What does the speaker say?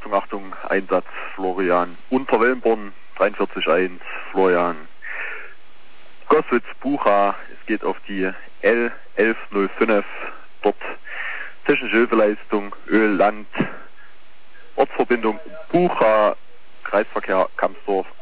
Achtung, Einsatz, Florian. Unterwellenborn, 43.1, Florian. Goswitz, Bucha, es geht auf die L1105, dort technische Hilfeleistung, Öl, Land, Ortsverbindung, Bucha, Kreisverkehr, Kampsdorf,